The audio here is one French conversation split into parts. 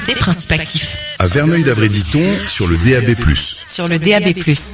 écoutez Principe Actif. À Verneuil-d'Avray-Diton, sur le DAB+. Sur le DAB+.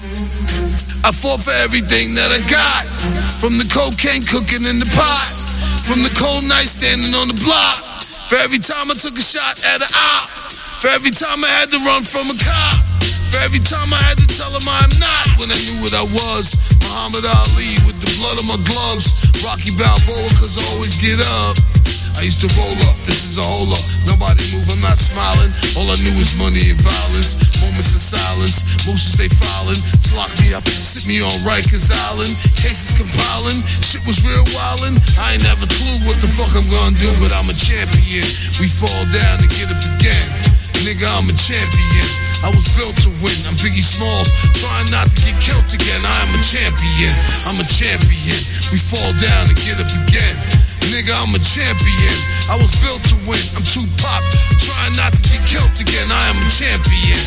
I fought for everything that I got. From the cocaine cooking in the pot. From the cold night standing on the block. For every time I took a shot at an op. For every time I had to run from a cop. For every time I had to tell him I'm not. When I knew what I was. Muhammad Ali with the blood on my gloves. Rocky Balboa cause I always get up. I used to roll up, this is a hole up. Nobody move, I'm not smiling. All I knew was money and violence. Moments of silence, motions they filing. To lock me up, sit me on Rikers Island. Cases compiling, shit was real wildin'. I ain't have a clue what the fuck I'm gonna do, but I'm a champion. We fall down and get up again. Nigga, I'm a champion. I was built to win. I'm Biggie Smalls, trying not to get killed again. I am a champion. I'm a champion. We fall down and get up again. Nigga, I'm a champion. I was built to win. I'm Tupac, trying not to get killed again. I am a champion.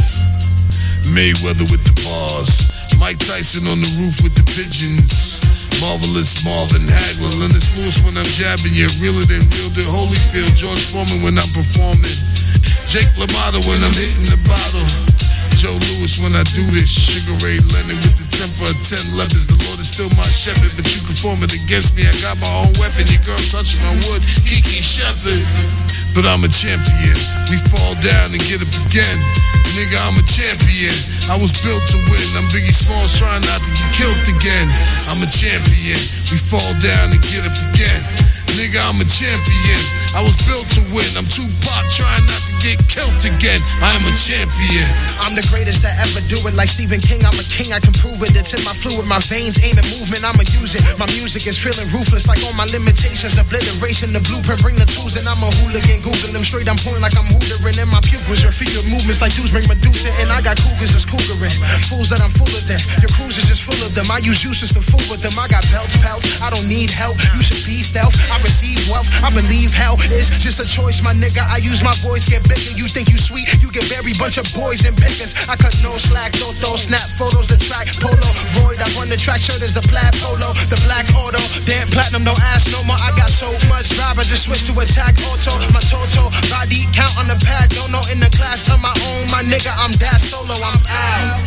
Mayweather with the bars. Mike Tyson on the roof with the pigeons. Marvelous Marvin Hagler. Lennox Lewis when I'm jabbing you. Realer than real than Holyfield. George Foreman when I'm performing. Jake LaMotta when I'm hitting the bottle. Joe Louis when I do this. Sugar Ray Leonard with the temper of 10 lepers. The Lord is still my shepherd, but you can form it against me. I got my own weapon. Your girl touching my wood. Kiki Shepherd. But I'm a champion. We fall down and get up again. Nigga, I'm a champion. I was built to win. I'm Biggie Smalls trying not to get killed again. I'm a champion. We fall down and get up again. Nigga, I'm a champion. I was built to win. I'm Tupac trying not to get killed again. I am a champion. I'm the greatest that ever do it. Like Stephen King, I'm a king, I can prove it. It's in my fluid, my veins, aim and movement, I'ma use it. My music is feeling ruthless, like all my limitations. Obliteration, the blueprint, bring the tools, and I'm a hooligan. Google them straight, I'm pointing like I'm hootering in my pupils. Your feet, your movements like dudes bring Medusa, and I got cougars that's cougaring. Fools that I'm full of them, your cruisers is full of them. I use uses to fool with them. I got belts, pelts, I don't need help. You should be stealth, I receive wealth. I believe hell is just a choice, my nigga. I use my voice, get bigger. You think you sweet, you get berry, bunch of boys and pickers. I cut no slack, don't throw snap photos, the track polo void. I run the track, shirt is a plaid polo, the black auto, damn platinum, don't ask no more. I got so much drive, I just switch to attack auto. My total body count on the pad, don't know in the class of my own, my nigga. I'm that solo, I'm out.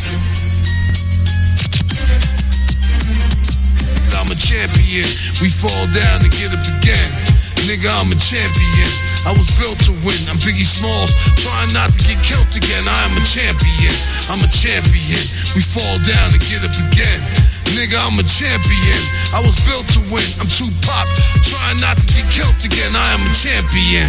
I'm a champion. We fall down and get up again. Nigga, I'm a champion. I was built to win. I'm Biggie Smalls, trying not to get killed again. I am a champion. I'm a champion. We fall down and get up again. Nigga, I'm a champion. I was built to win. I'm Tupac, trying not to get killed again. I am a champion.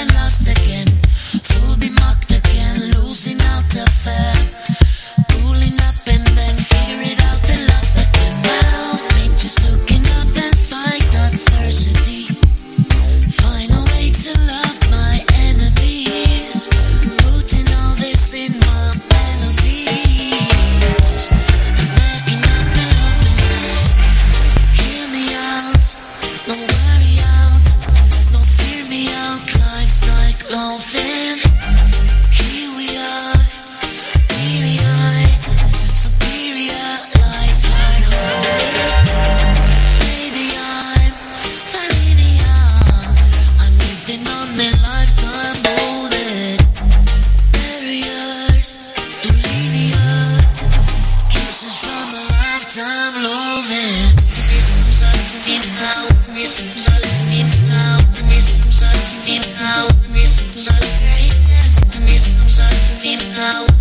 Pulling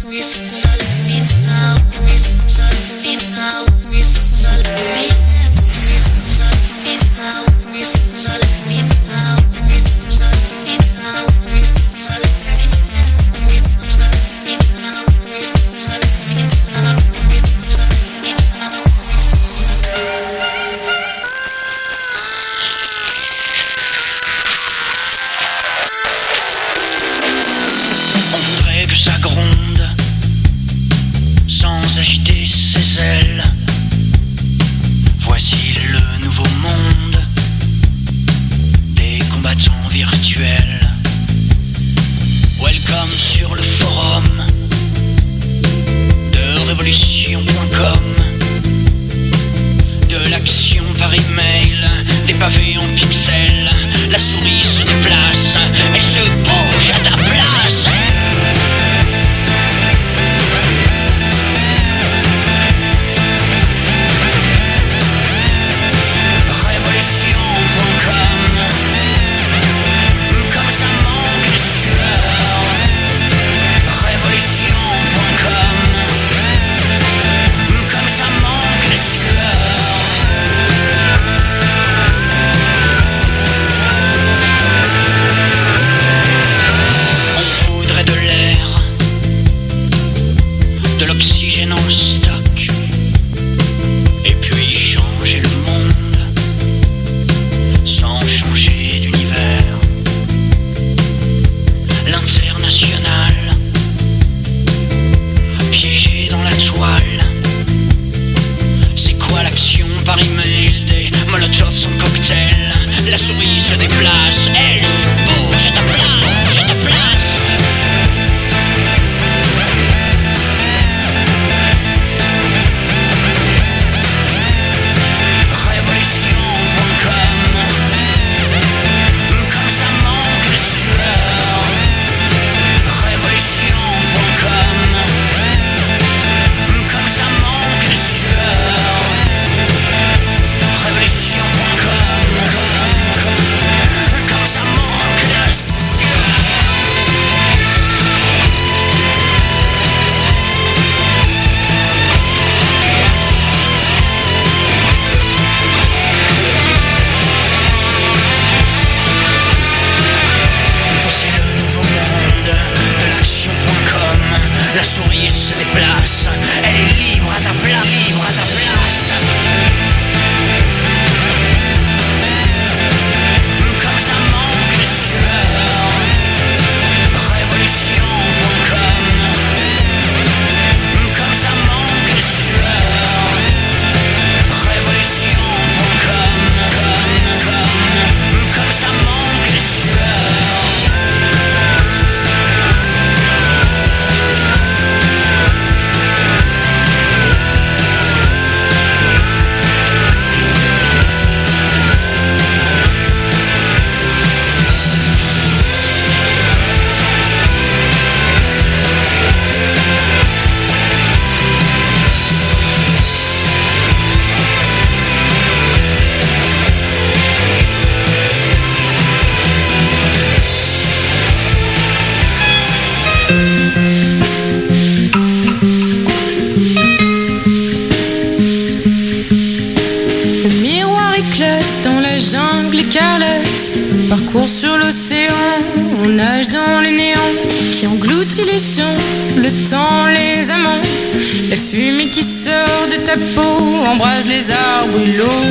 Parcours sur l'océan, on nage dans le néant qui engloutit les champs, le temps, les amants. La fumée qui sort de ta peau embrase les arbres et l'eau.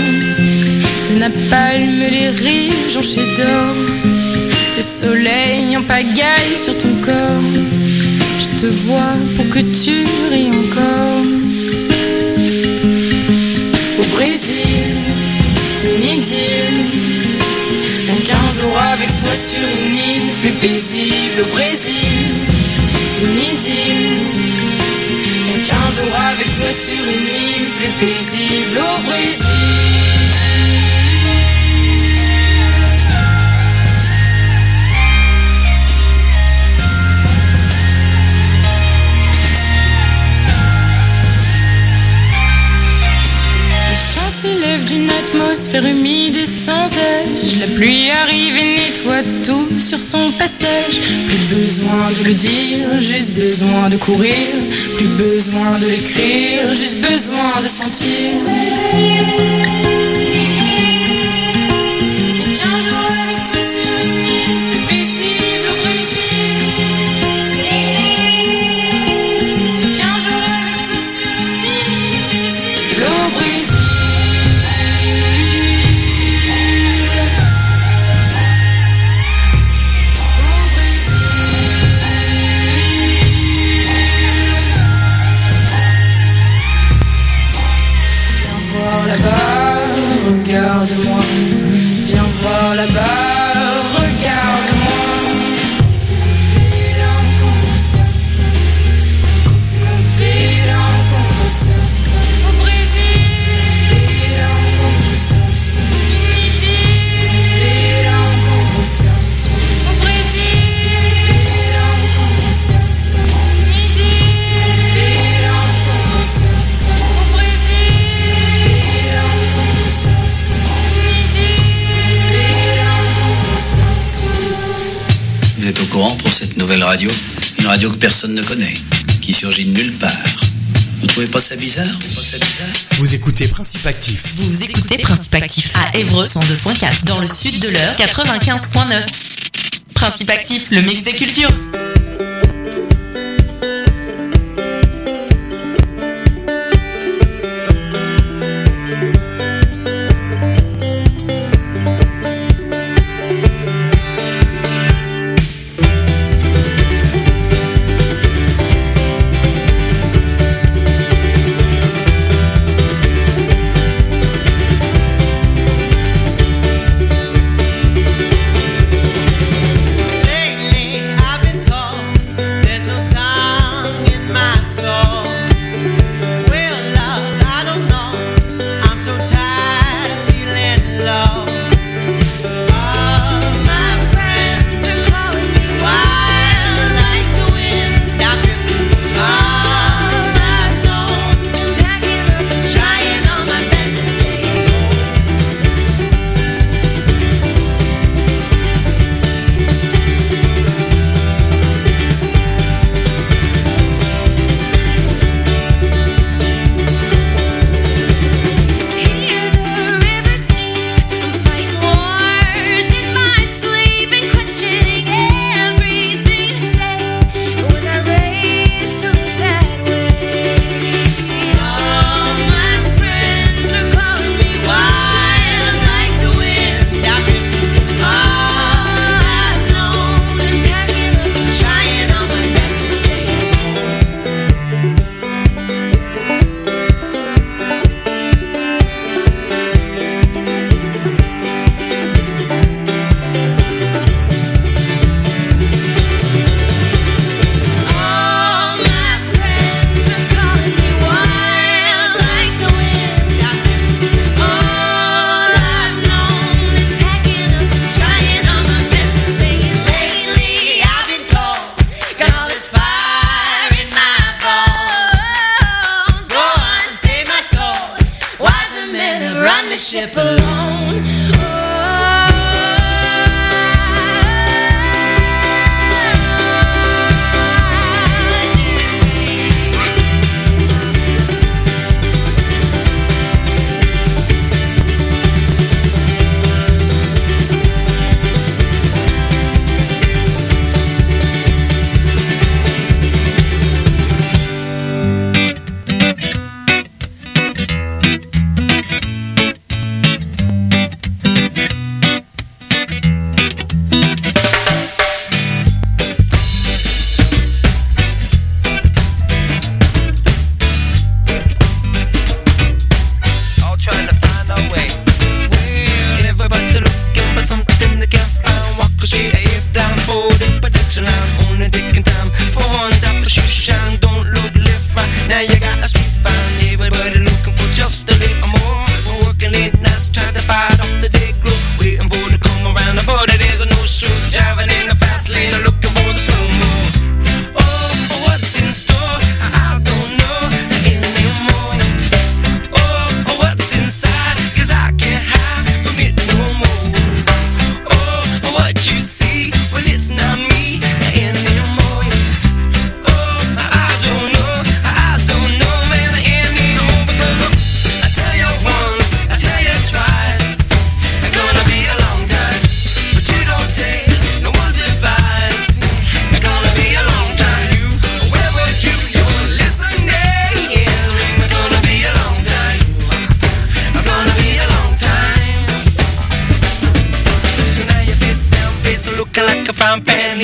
Le napalm, les rives jonchées d'or, le soleil en pagaille sur ton corps. Je te vois pour que tu ris encore. Au Brésil, une idylle, rien qu'un jour avec toi sur une île plus paisible. Au Brésil, une idylle, rien qu'un jour avec toi sur une île plus paisible. Au Brésil. S'élève d'une atmosphère humide et sans âge. La pluie arrive et nettoie note tout sur son passage. Plus besoin de le dire, juste besoin de courir. Plus besoin de l'écrire, juste besoin de sentir. Qu'un jour avec toi sur une île paisible au Brésil. Qu'un jour avec toi sur une île paisible au Brésil. Là-bas, regarde-moi. Viens voir là-bas, regarde-moi. C'est le vide en conscience. C'est le vide en conscience. Au Brésil, c'est le vide en conscience. Midi, c'est le vide en conscience. Au Brésil, c'est le vide en conscience. Midi, c'est le vide en conscience. Au Brésil, c'est le vide en conscience. Midi, c'est le vide en conscience. Vous êtes au courant pour cette nouvelle radio? Une radio que personne ne connaît, qui surgit de nulle part. Vous trouvez pas ça bizarre? Vous écoutez Principe Actif. Vous écoutez Principe Actif à Évreux 102.4 dans le sud de l'Eure 95.9. Principe Actif, le mix des cultures.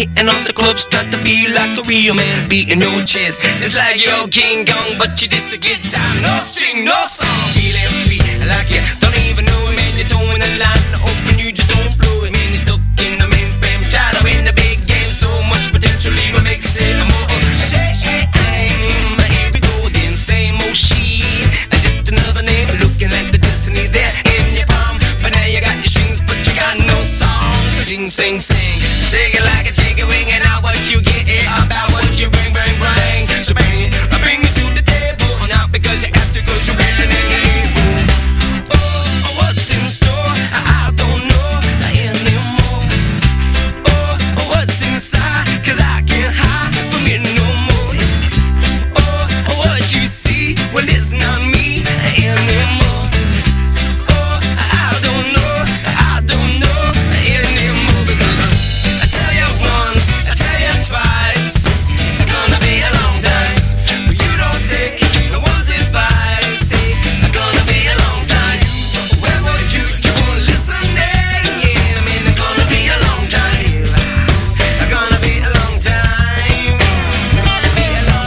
hitting on the club, start to feel like a real man beating your chest. Just like your King Kong, but you just a guitar, no string, no song. Feeling free, like you don't even know it, man. You're towing the line, open, you just don't blow it, man. You're stuck in the mainframe, try to win the big game. So much potential, even makes it more. Shake, aim, here we go, then same old shit. Just another name, looking at the destiny there in your palm. But now you got your strings, but you got no song. Sing, sing, sing, shake it like a chicken wing, and out what you get it about what you bring. So bring it to the table, not because you have to, cause you're willing and able. Oh, what's in store? I don't know anymore. Oh, what's inside? Cause I can't hide from it no more. Oh, what you see? Well, it's not me anymore. Oh, I don't know anymore. Because I tell you once, I tell you twice, it's gonna be a long time. But you don't take no one's advice. It's gonna be a long time. Where would you won't listen? Yeah, I mean, it's gonna be a long time. It's gonna be a long time. Gonna be a long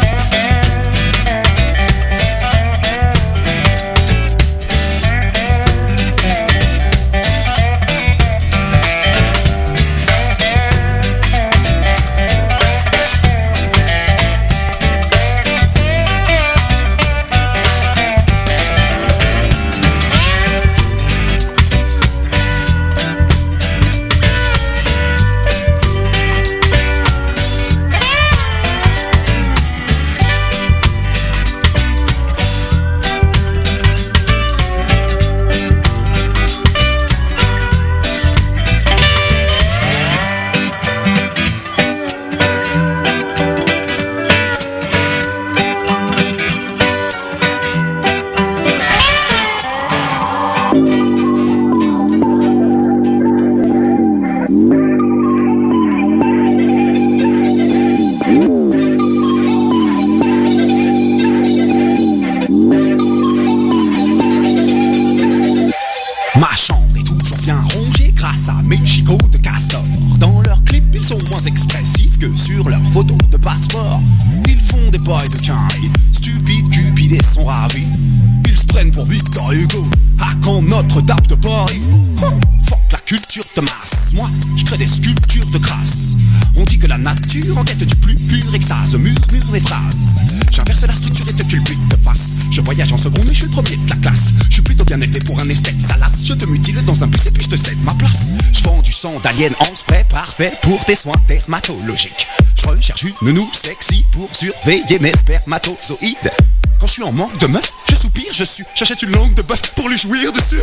Ma chambre est toujours bien rongée grâce à mes chicots de castor. Dans leurs clips, ils sont moins expressifs que sur leurs photos de passeport. Ils font des boys de quinri, stupides, cupides et sont ravis. Ils se prennent pour Victor Hugo, à quand Notre-Dame de Paris. Fuck la culture de masse, moi je crée des sculptures de grâce. On dit que la nature en quête du plus pur extase murmure mes phrases. J'inverse la structure et te culbute de face. Je voyage en seconde mais je suis le premier de la classe. Je suis plutôt bien élevé pour un esthète salace. Je te mutile dans un bus et puis je te cède ma place. Je vends du sang d'alien en spray parfait pour tes soins dermatologiques. Je recherche une nounou sexy pour surveiller mes spermatozoïdes. Quand je suis en manque de meuf, je soupire, je sue. J'achète une langue de bœuf pour lui jouir dessus.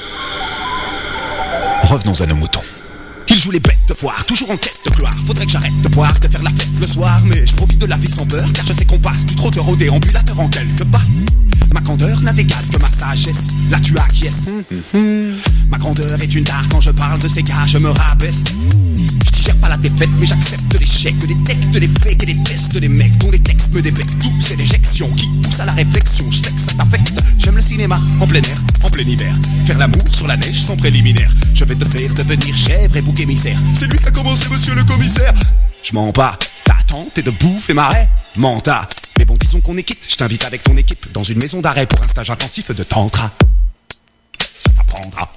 Revenons à nos moutons. Ils jouent les bêtes de foire, toujours en quête de gloire. Faudrait que j'arrête de boire, de faire la fête le soir. Mais je profite de la vie sans peur, car je sais qu'on passe du trotteur au déambulateur en quelques pas. Ma candeur n'a d'égal que ma sagesse. Là tu acquiesces. Ma grandeur est une tare, quand je parle de ces gars, je me rabaisse. Je digère pas la défaite, mais j'accepte l'échec. Les textes, les fakes et les tests, les mecs dont les textes me débectent. Tout c'est l'éjection qui pousse à la réflexion. Je sais que ça t'affecte. J'aime le cinéma en plein air, en plein hiver. Faire l'amour sur la neige sans préliminaire. Je vais te faire devenir chèvre et bouc émissaire. C'est lui qui a commencé, monsieur le commissaire. Je mens pas, t'attends, t'es de bouffe et marais. Menta. Mais bon, disons qu'on est quitte. Je t'invite avec ton équipe dans une maison d'arrêt pour un stage intensif de tantra. Ça t'apprendra.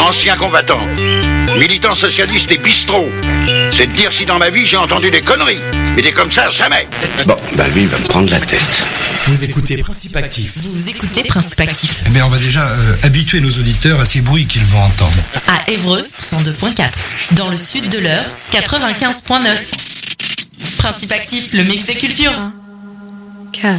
ancien combattant, militant socialiste et bistrot. C'est de dire si dans ma vie j'ai entendu des conneries. Mais des comme ça, jamais. Bon, bah lui, il va me prendre la tête. Vous écoutez Principe Actif. Vous écoutez Principe Actif. Eh bien, on va déjà habituer nos auditeurs à ces bruits qu'ils vont entendre. À Évreux, 102.4. Dans le sud de l'Eure, 95.9. Principe Actif, le mix des cultures. 4.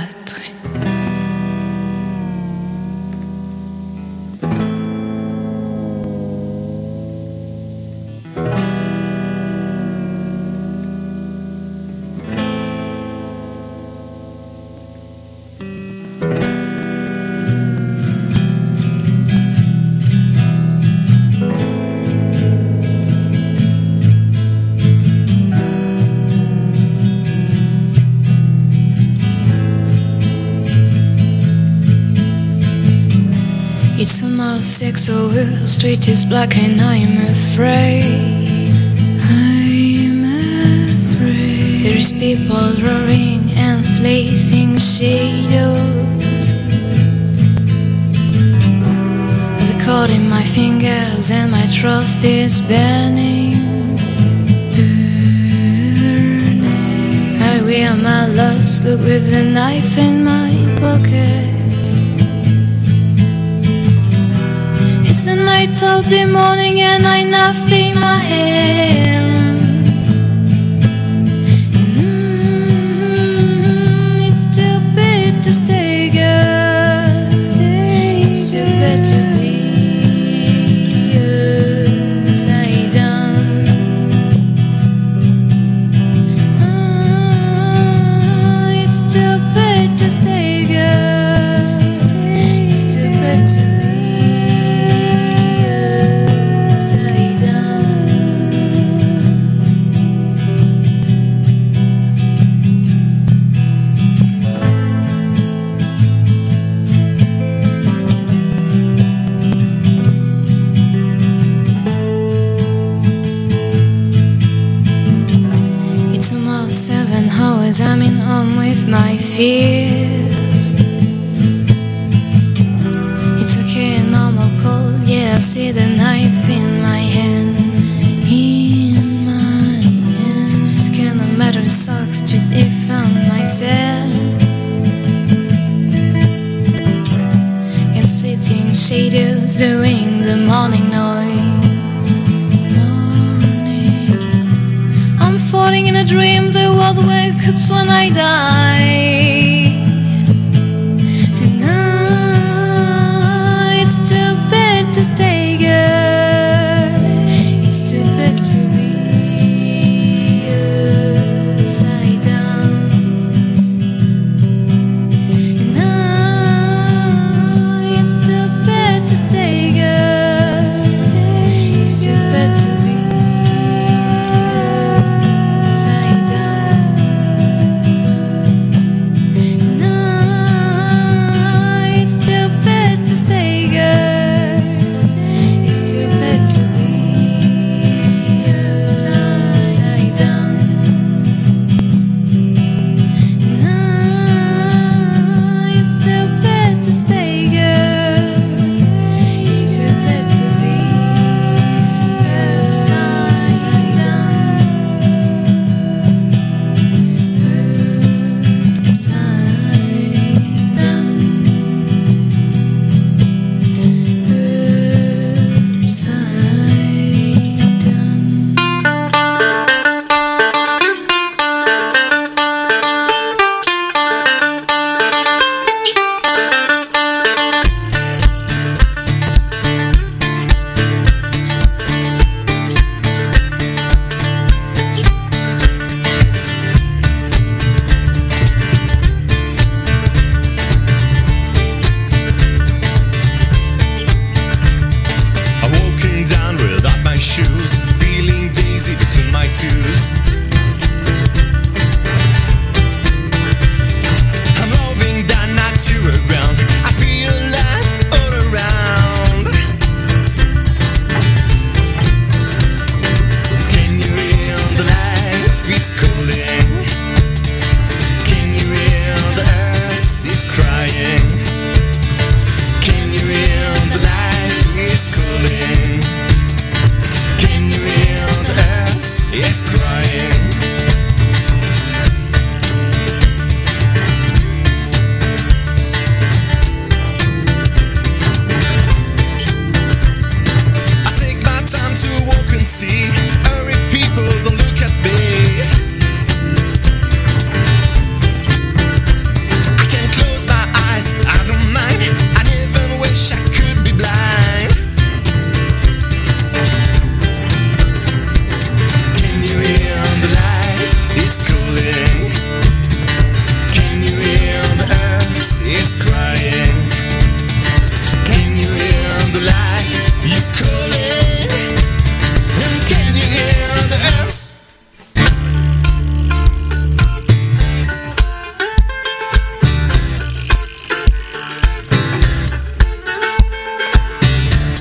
It's almost 6 o'clock, street is black and I'm afraid. There is people roaring and fleeting shadows. The cord in my fingers and my throat is burning. I wear my last look with the knife in my pocket. It's the night of the morning and I nothing in my hand. It's stupid to stay, girl. It's stupid to be upside down. It's stupid to stay, girl. It's stupid to be. I'm in home with my fears. It's okay, normal cold. Yeah, I see the knife in my hand. In my hand. Just kinda matter sucks to defend myself. And sleeping shadows doing the morning noise. I'm falling in a dream, the world wakes up when I die.